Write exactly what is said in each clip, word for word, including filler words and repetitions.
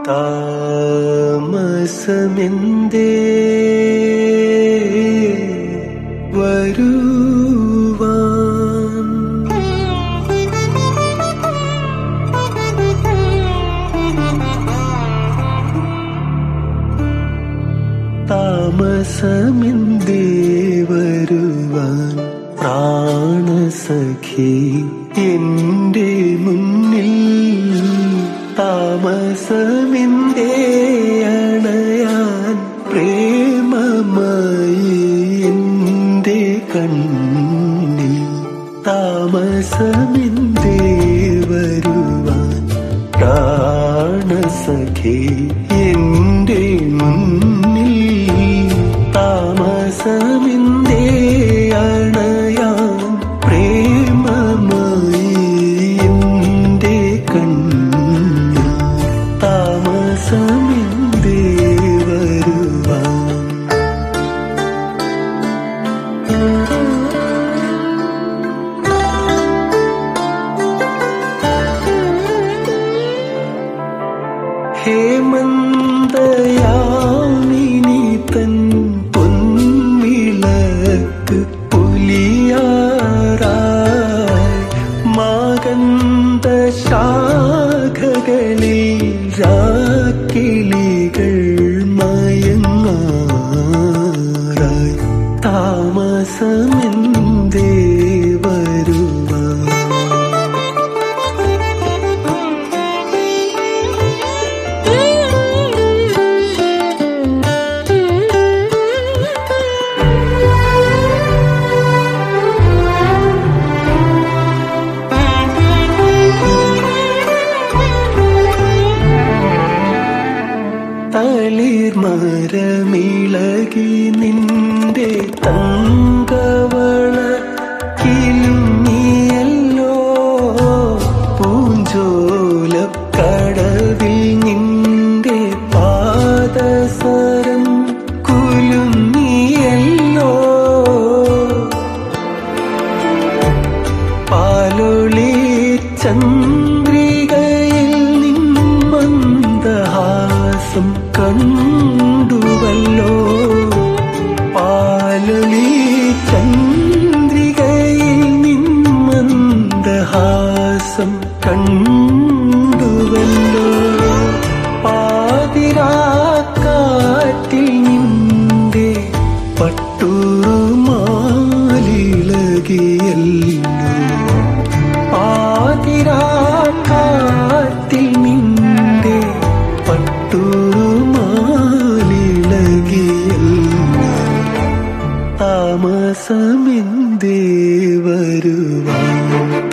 താമസമെന്തേ വരുവാൻ താമസമെന്തേ വരുവാൻ പ്രാണസഖി എന്റെ മുന്നിൽ താമസമെന്തേ അണയാൻ പ്രേമമായി എന്റെ കണ്ണിൽ താമസമെന്തേ വരുവാൻ പ്രാണസഖി എന്റെ മുന്നിൽ താമസമെന്തേ അണയാൻ പ്രേമമായി എന്റെ കണ്ണിൽ താമസമെന്തേ വരുവാൻ ഹേമന്തയാമിനി തൻ പൊൻവിളക്ക് പൊലിയാറായി മാകന്ത ശാഖകളിൽ രാക്കിളികൾ മയങ്ങാറായി താമസമെന്തേ വരുവാൻ തളിർമരമിളകി നിന്റെ തങ്കവള കിലുങ്ങിയല്ലോ പൂഞ്ചോലക്കടവിൽ നിന്റെ പാദസരം കുലുങ്ങിയല്ലോ പാലൊളി ചന്ദ്രികയിൽ നിന്മന്ദഹാസം കണ്ടുവല്ലോ പാലൊളി ചന്ദ്രികയിൽ നിന്മന്ദഹാസം കണ്ടുവല്ലോ പാതിരാക്കാറ്റിൽ നിന്റെ പട്ടുമാലിളകിയല്ലോ പാതിരാക്കാറ്റിൽ നിന്റെ പട്ടുമാലിളകിയല്ലോ താമസമെന്തേ വരുവാൻ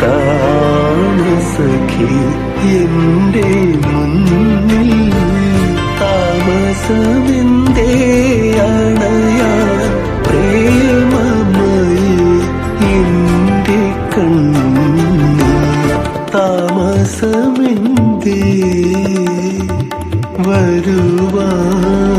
പ്രാണസഖി എന്റെ മുന്നിൽ താമസമെന്തേ അണയാൻ പ്രേമമായി എന്റെ കണ്ണിൽ താമസമെന്തേ വരുവാൻ